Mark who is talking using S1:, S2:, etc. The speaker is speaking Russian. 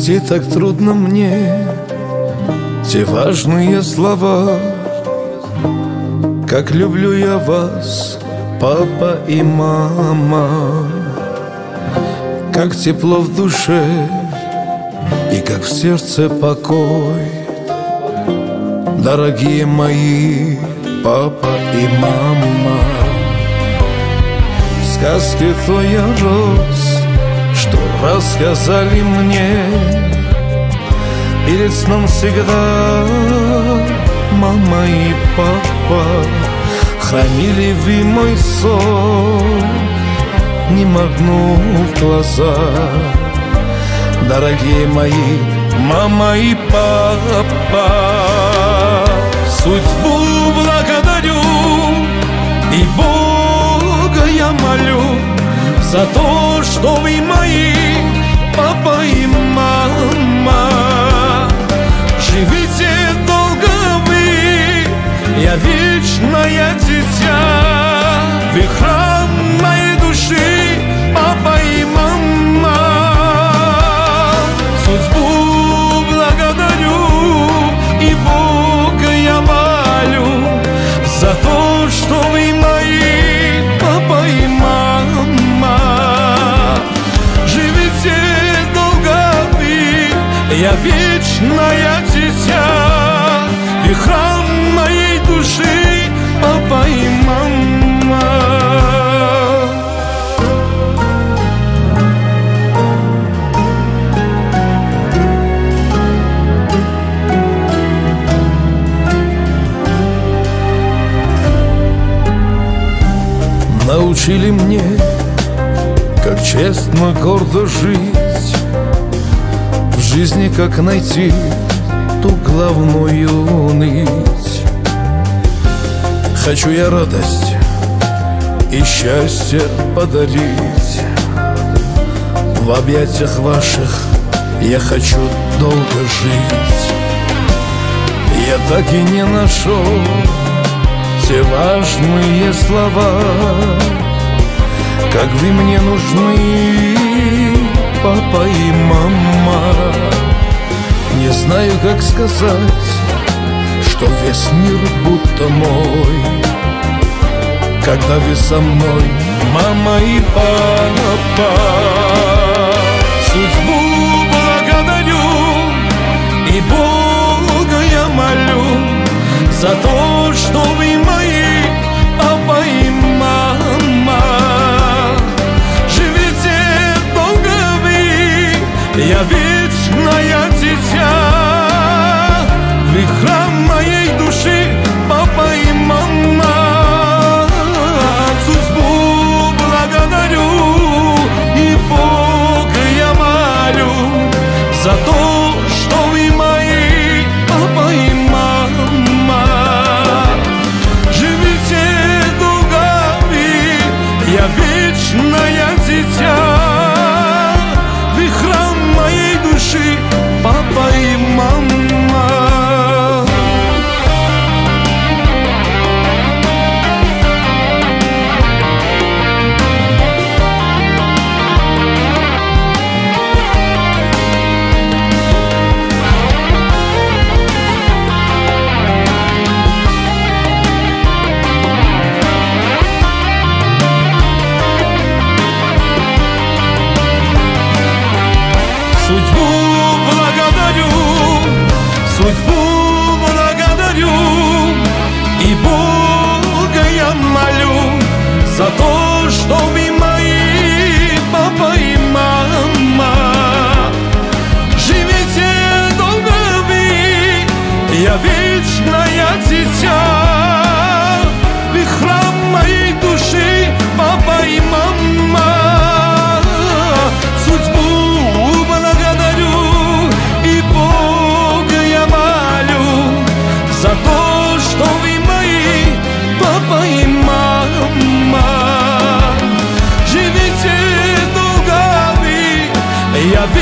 S1: найти так трудно мне те важные слова. Как люблю я вас, папа и мама, как тепло в душе и как в сердце покой. Дорогие мои папа и мама, в сказке той я рос, что рассказали мне перед сном всегда мама и папа. Хранили вы мой сон, не моргнув глаза. Дорогие мои мама и папа, судьбу благодарю и Бога я молю за то, что вы мои папа и мама. Живите долго вы, я вечное дитя, вы храм моей души, папа и мама. Судьбу благодарю и Бога я молю за то, что вы мои папа и мама. Живите долго вы, я вечное дитя, вы храм моей души, папа и мама. Научили мне, как честно, гордо жить в жизни, как найти ту главную нить. Хочу я радость и счастье подарить, в объятиях ваших я хочу долго жить. Я так и не нашел те важные слова, как вы мне нужны, папа и мама. Не знаю, как сказать, что весь мир будто мой, когда вы со мной, мама и папа. Судьбу благодарю и Бога я молю за то, что вы мои папа и мама. Живите долго вы, я вечное дитя, вы храм моей души, папа и мама. Судьбу благодарю и Бога я молю за то, что вы мои папа и мама. Живите долго вы, я вечное дитя, вы храм моей души, папа и мама. Судьбу благодарю и Бога я молю за то, что вы мои папа и мама. Живите долго вы, я вечное дитя, вы храм моей души, папа и мама. Судьбу благодарю и Бога я молю за то, что вы мои папа и мама. Живите долго вы, я